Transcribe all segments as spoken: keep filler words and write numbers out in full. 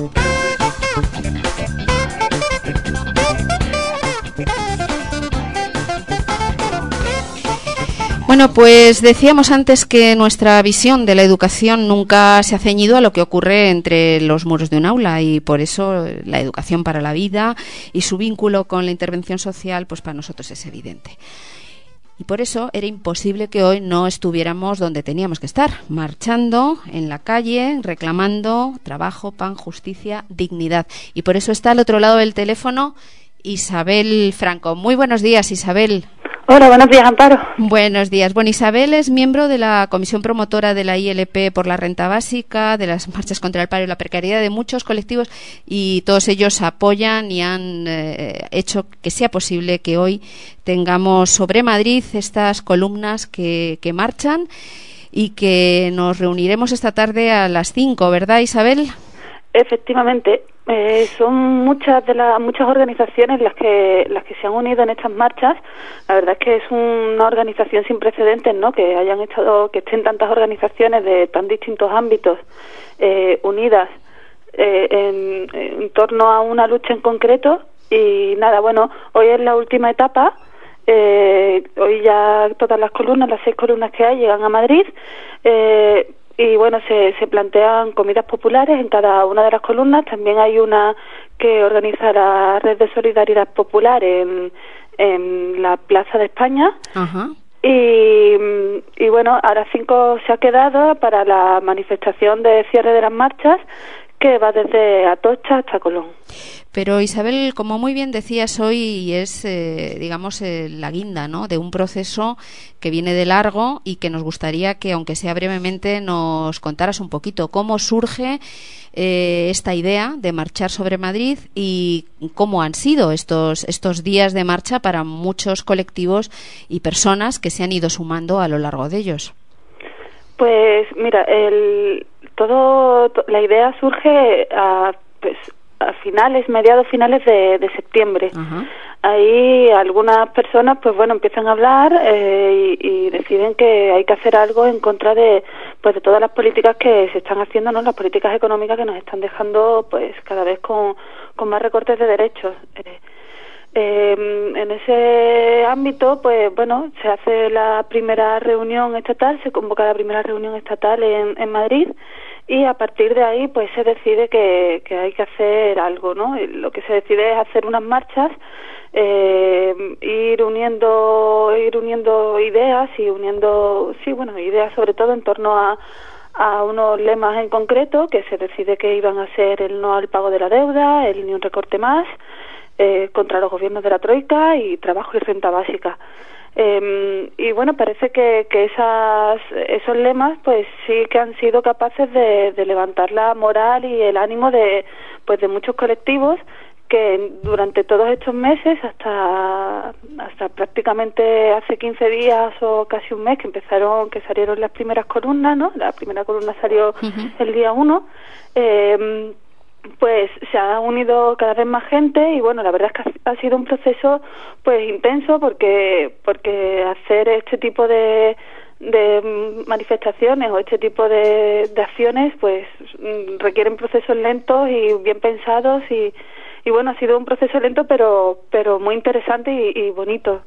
Bueno, pues decíamos antes que nuestra visión de la educación nunca se ha ceñido a lo que ocurre entre los muros de un aula, y por eso la educación para la vida y su vínculo con la intervención social, pues para nosotros es evidente. Y por eso era imposible que hoy no estuviéramos donde teníamos que estar, marchando en la calle, reclamando trabajo, pan, justicia, dignidad. Y por eso está al otro lado del teléfono Isabel Franco. Muy buenos días, Isabel. Hola, buenos días, Amparo. Buenos días. Bueno, Isabel es miembro de la comisión promotora de la I L P por la renta básica, de las marchas contra el paro y la precariedad, de muchos colectivos, y todos ellos apoyan y han eh, hecho que sea posible que hoy tengamos sobre Madrid estas columnas que, que marchan y que nos reuniremos esta tarde a las cinco, ¿verdad, Isabel? Efectivamente. Eh, son muchas de las muchas organizaciones las que las que se han unido en estas marchas. La verdad es que es una organización sin precedentes, ¿no? Que hayan estado, que estén tantas organizaciones de tan distintos ámbitos eh, unidas eh, en, en torno a una lucha en concreto. Y nada, bueno, hoy es la última etapa. Eh, hoy ya todas las columnas, las seis columnas que hay, llegan a Madrid. Eh, Y bueno, se, se plantean comidas populares en cada una de las columnas. También hay una que organiza la Red de Solidaridad Popular en, en la Plaza de España. Ajá. Y, y bueno, a las cinco se ha quedado para la manifestación de cierre de las marchas, que va desde Atocha hasta Colón. Pero Isabel, como muy bien decías hoy, es, eh, digamos, eh, la guinda, ¿no?, de un proceso que viene de largo y que nos gustaría que, aunque sea brevemente, nos contaras un poquito cómo surge eh, esta idea de marchar sobre Madrid y cómo han sido estos, estos días de marcha para muchos colectivos y personas que se han ido sumando a lo largo de ellos. Pues mira, el, todo, to, la idea surge a, pues, a finales, mediados finales de, de septiembre. Ajá. Ahí algunas personas, pues bueno, empiezan a hablar eh, y, y deciden que hay que hacer algo en contra de, pues, de todas las políticas que se están haciendo, ¿no? Las políticas económicas que nos están dejando, pues, cada vez con, con más recortes de derechos. Eh, eh, en ese ámbito, pues bueno, se hace la primera reunión estatal, se convoca la primera reunión estatal en, en Madrid. Y a partir de ahí, pues se decide que, que hay que hacer algo, ¿no? Y lo que se decide es hacer unas marchas, eh, ir uniendo, ir uniendo ideas y uniendo, sí, bueno, ideas sobre todo en torno a, a unos lemas en concreto, que se decide que iban a ser el no al pago de la deuda, el ni un recorte más, eh, contra los gobiernos de la Troika y trabajo y renta básica. Eh, y bueno, parece que, que esas, esos lemas pues sí que han sido capaces de, de levantar la moral y el ánimo de, pues, de muchos colectivos que durante todos estos meses, hasta hasta prácticamente hace quince días o casi un mes que empezaron, que salieron las primeras columnas, ¿no? La primera columna salió uh-huh. el día uno. Eh, pues se ha unido cada vez más gente y bueno, la verdad es que ha sido un proceso pues intenso, porque porque hacer este tipo de de manifestaciones o este tipo de, de acciones pues requieren procesos lentos y bien pensados y, y bueno, ha sido un proceso lento pero pero muy interesante y, y bonito.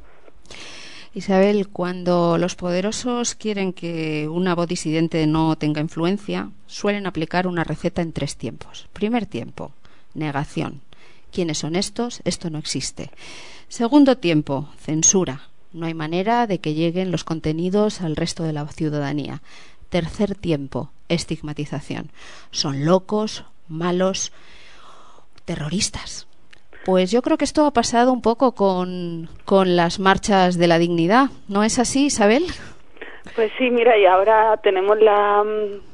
Isabel, cuando los poderosos quieren que una voz disidente no tenga influencia, suelen aplicar una receta en tres tiempos. Primer tiempo, negación. ¿Quiénes son estos? Esto no existe. Segundo tiempo, censura. No hay manera de que lleguen los contenidos al resto de la ciudadanía. Tercer tiempo, estigmatización. Son locos, malos, terroristas. Pues yo creo que esto ha pasado un poco con, con las marchas de la dignidad, ¿no es así, Isabel? Pues sí, mira, y ahora tenemos la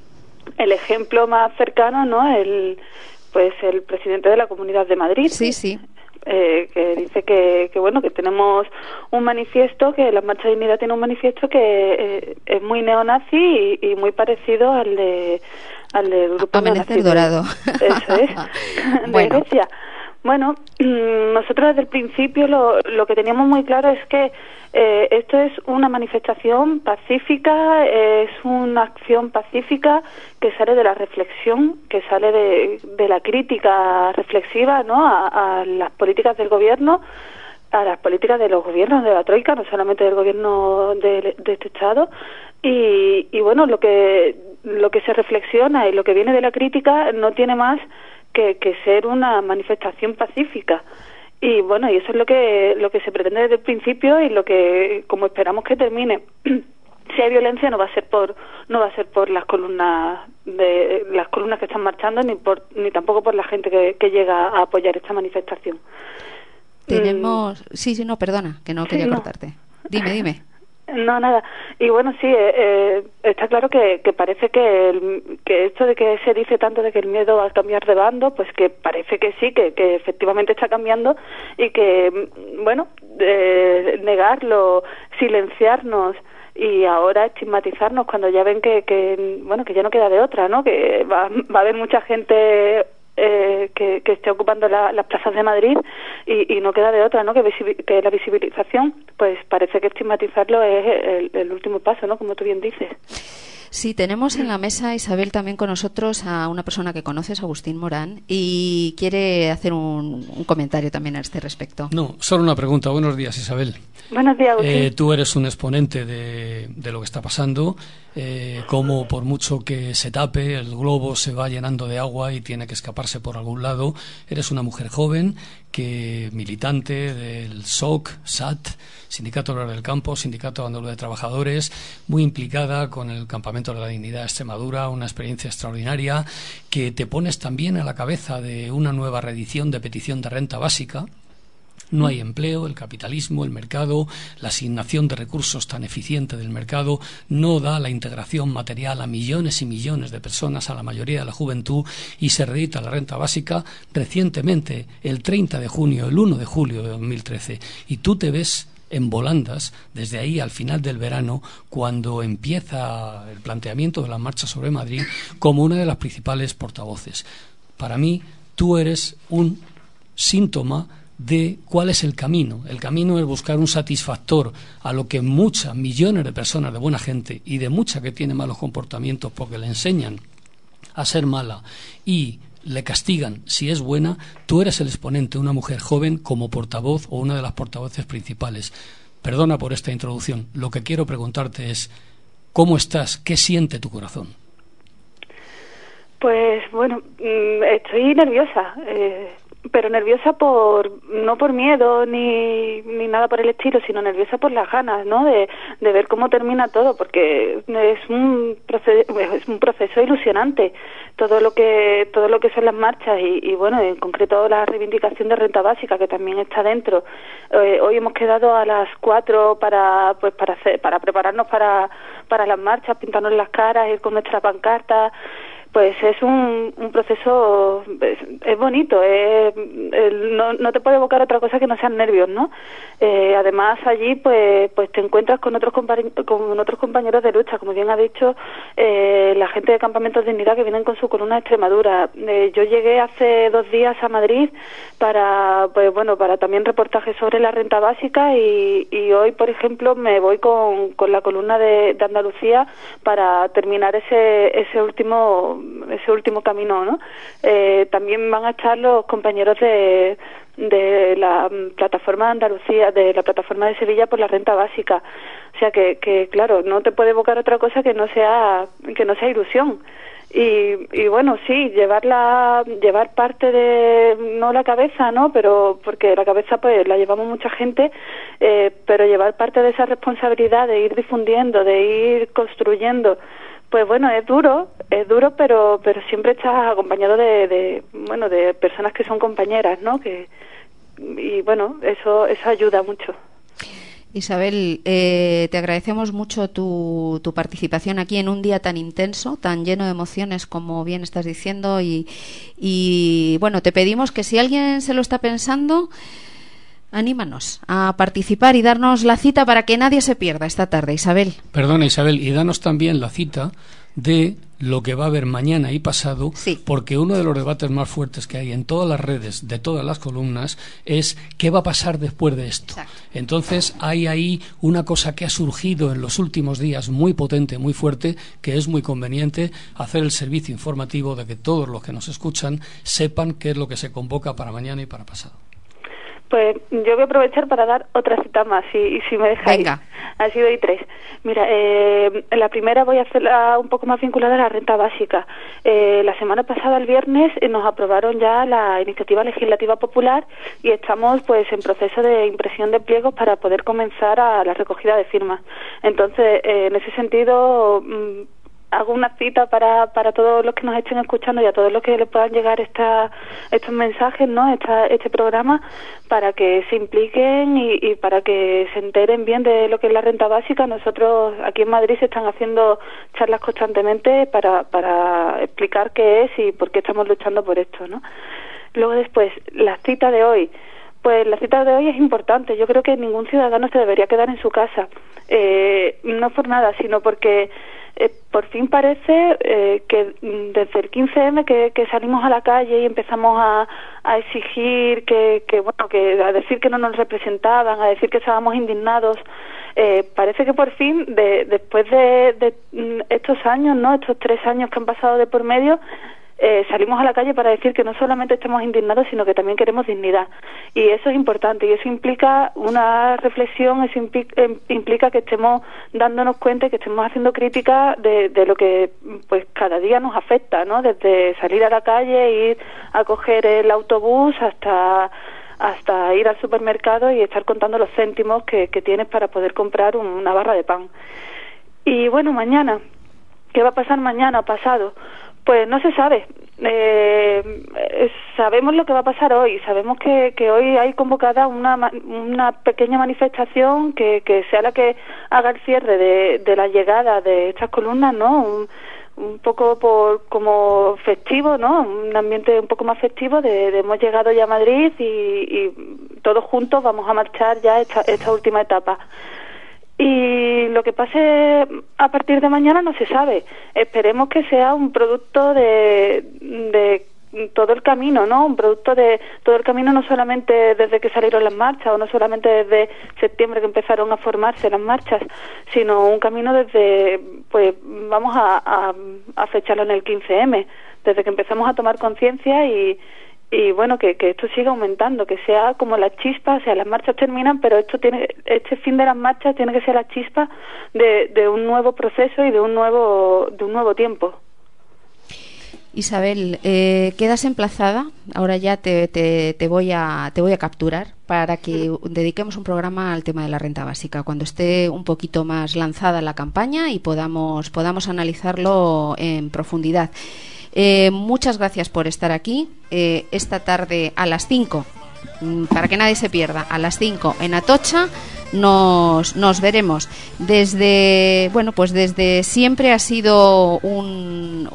el ejemplo más cercano, ¿no? El pues el presidente de la Comunidad de Madrid. Sí, sí. Eh, que dice que, que bueno, que tenemos un manifiesto, que la Marcha de Dignidad tiene un manifiesto que eh, es muy neonazi y, y muy parecido al de al del grupo Amanecer Dorado. Eso es, de bueno. Grecia. Bueno, nosotros desde el principio lo, lo que teníamos muy claro es que eh, esto es una manifestación pacífica, es una acción pacífica que sale de la reflexión, que sale de, de la crítica reflexiva, ¿no?, a, a las políticas del gobierno, a las políticas de los gobiernos de la Troika, no solamente del gobierno de, de este Estado. Y, y bueno, lo que lo que se reflexiona y lo que viene de la crítica no tiene más que, que ser una manifestación pacífica. Y bueno, y eso es lo que lo que se pretende desde el principio y lo que, como esperamos que termine. Si hay violencia no va a ser por no va a ser por las columnas de las columnas que están marchando, ni por ni tampoco por la gente que, que llega a apoyar esta manifestación. Tenemos... Sí, sí, no, perdona, que no quería sí, no. cortarte. Dime, dime. No, nada. Y bueno, sí, eh, eh, está claro que, que parece que, el, que esto de que se dice tanto de que el miedo va a cambiar de bando, pues que parece que sí, que, que efectivamente está cambiando y que, bueno, eh, negarlo, silenciarnos y ahora estigmatizarnos cuando ya ven que, que, bueno, que ya no queda de otra, ¿no? Que va, va a haber mucha gente... Eh, que, que esté ocupando la, las plazas de Madrid y, y no queda de otra, ¿no? Que, visibil, que la visibilización, pues parece que estigmatizarlo es el, el último paso, ¿no? Como tú bien dices. Sí, tenemos en la mesa, Isabel, también con nosotros a una persona que conoces, Agustín Morán, y quiere hacer un, un comentario también a este respecto. No, solo una pregunta. Buenos días, Isabel. Buenos días, Agustín. Eh, tú eres un exponente de, de lo que está pasando, eh, cómo por mucho que se tape, el globo se va llenando de agua y tiene que escaparse por algún lado. Eres una mujer joven, que militante del S O C, S A T, Sindicato Obrero del Campo, Sindicato Andaluz de Trabajadores, muy implicada con el Campamento de la Dignidad de Extremadura, una experiencia extraordinaria, que te pones también a la cabeza de una nueva reedición de petición de renta básica. No hay empleo, el capitalismo, el mercado, la asignación de recursos tan eficiente del mercado no da la integración material a millones y millones de personas, a la mayoría de la juventud, y se reedita la renta básica recientemente, el treinta de junio, el uno de julio de dos mil trece, y tú te ves en volandas desde ahí al final del verano, cuando empieza el planteamiento de la marcha sobre Madrid, como una de las principales portavoces. Para mí, tú eres un síntoma de cuál es el camino. El camino es buscar un satisfactor a lo que muchas, millones de personas de buena gente y de mucha que tiene malos comportamientos porque le enseñan a ser mala y le castigan si es buena. Tú eres el exponente, una mujer joven como portavoz o una de las portavoces principales. Perdona por esta introducción. Lo que quiero preguntarte es, ¿cómo estás? ¿Qué siente tu corazón? Pues bueno, estoy nerviosa, eh, pero nerviosa por no por miedo ni, ni nada por el estilo, sino nerviosa por las ganas, ¿no? De, de ver cómo termina todo, porque es un proceso, es un proceso ilusionante todo lo que todo lo que son las marchas y, y bueno, en concreto la reivindicación de renta básica, que también está dentro. Eh, hoy hemos quedado a las cuatro para pues para hacer, para prepararnos para para las marchas, pintarnos las caras, ir con nuestra pancarta. Pues es un, un proceso, es, es bonito, es, es, no, no te puede evocar otra cosa que no sean nervios, ¿no? Eh, además allí pues pues te encuentras con otros con otros compañeros de lucha, como bien ha dicho eh, la gente de Campamentos de Dignidad, que vienen con su columna de Extremadura. Eh, yo llegué hace dos días a Madrid para pues bueno para también reportajes sobre la renta básica y, y hoy, por ejemplo, me voy con, con la columna de, de Andalucía para terminar ese ese último ese último camino, ¿no? Eh, también van a estar los compañeros de, de la plataforma de Andalucía, de la plataforma de Sevilla por la renta básica. O sea que, que claro, no te puede evocar otra cosa que no sea que no sea ilusión. Y, y bueno, sí, llevar la, llevar parte de, no la cabeza, ¿no? Pero, porque la cabeza pues la llevamos mucha gente, eh, pero llevar parte de esa responsabilidad de ir difundiendo, de ir construyendo. Pues bueno, es duro, es duro, pero pero siempre estás acompañado de, de bueno de personas que son compañeras, ¿no? Que y bueno, eso eso ayuda mucho. Isabel, eh, te agradecemos mucho tu, tu participación aquí en un día tan intenso, tan lleno de emociones, como bien estás diciendo, y, y bueno, te pedimos que si alguien se lo está pensando, anímanos a participar y darnos la cita para que nadie se pierda esta tarde, Isabel. Perdona, Isabel, y danos también la cita de lo que va a haber mañana y pasado, sí. porque uno de los debates más fuertes que hay en todas las redes, de todas las columnas, es qué va a pasar después de esto. Exacto. Entonces hay ahí una cosa que ha surgido en los últimos días muy potente, muy fuerte, que es muy conveniente hacer el servicio informativo de que todos los que nos escuchan sepan qué es lo que se convoca para mañana y para pasado. Pues yo voy a aprovechar para dar otra cita más, si, si me dejáis. Venga. Así doy tres. Mira, eh, la primera voy a hacerla un poco más vinculada a la renta básica. Eh, la semana pasada, el viernes, eh, nos aprobaron ya la iniciativa legislativa popular y estamos pues en proceso de impresión de pliegos para poder comenzar a la recogida de firmas. Entonces, eh, en ese sentido... Mmm, hago una cita para para todos los que nos estén escuchando y a todos los que les puedan llegar esta, estos mensajes, ¿no? Esta, este programa, para que se impliquen y, y para que se enteren bien de lo que es la renta básica. Nosotros aquí en Madrid se están haciendo charlas constantemente para para explicar qué es y por qué estamos luchando por esto, ¿no? Luego después, la cita de hoy. Pues la cita de hoy es importante. Yo creo que ningún ciudadano se debería quedar en su casa. Eh, no por nada, sino porque eh, por fin parece eh, que desde el quince eme que, que salimos a la calle y empezamos a, a exigir que, que, bueno, que a decir que no nos representaban, a decir que estábamos indignados, eh, parece que por fin, de, después de, de estos años, ¿no? Estos tres años que han pasado de por medio, Eh, salimos a la calle para decir que no solamente estamos indignados, sino que también queremos dignidad. Y eso es importante, y eso implica una reflexión, eso implica, implica que estemos dándonos cuenta y que estemos haciendo crítica de, de lo que pues cada día nos afecta, ¿no? Desde salir a la calle, ir a coger el autobús hasta hasta ir al supermercado y estar contando los céntimos que, que tienes para poder comprar un, una barra de pan. Y bueno, mañana, ¿qué va a pasar mañana o pasado? Pues no se sabe. Eh, sabemos lo que va a pasar hoy. Sabemos que, que hoy hay convocada una, una pequeña manifestación que, que sea la que haga el cierre de, de la llegada de estas columnas, ¿no? Un, un poco por como festivo, ¿no? Un ambiente un poco más festivo de, de hemos llegado ya a Madrid y, y todos juntos vamos a marchar ya esta, esta última etapa. Y lo que pase a partir de mañana no se sabe. Esperemos que sea un producto de, de todo el camino, ¿no? Un producto de todo el camino, no solamente desde que salieron las marchas o no solamente desde septiembre que empezaron a formarse las marchas, sino un camino desde, pues vamos a, a, a fecharlo en el quince eme, desde que empezamos a tomar conciencia y y bueno, que, que esto siga aumentando, que sea como la chispa, o sea, las marchas terminan, pero esto tiene, este fin de las marchas tiene que ser la chispa de, de un nuevo proceso y de un nuevo, de un nuevo tiempo. Isabel, eh, quedas emplazada, ahora ya te, te, te voy a te voy a capturar para que dediquemos un programa al tema de la renta básica, cuando esté un poquito más lanzada la campaña y podamos, podamos analizarlo en profundidad. Eh, muchas gracias por estar aquí eh, esta tarde a las cinco, para que nadie se pierda, a las cinco en Atocha nos, nos veremos. Desde, bueno, pues desde siempre ha sido un,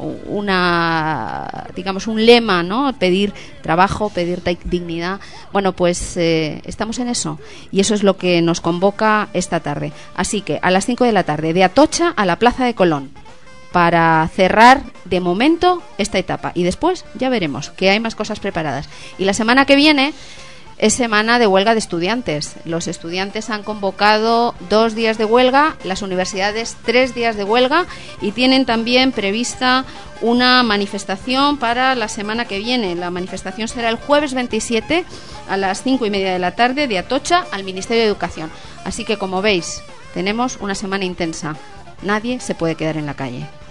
una, digamos, un lema, ¿no? Pedir trabajo, pedir dignidad. Bueno, pues eh, estamos en eso y eso es lo que nos convoca esta tarde. Así que a las cinco de la tarde, de Atocha a la Plaza de Colón, para cerrar de momento esta etapa y después ya veremos que hay más cosas preparadas. Y la semana que viene es semana de huelga de estudiantes. Los estudiantes han convocado dos días de huelga, las universidades tres días de huelga y tienen también prevista una manifestación para la semana que viene. La manifestación será el jueves veintisiete a las cinco y media de la tarde de Atocha al Ministerio de Educación. Así que, como veis, tenemos una semana intensa. Nadie se puede quedar en la calle.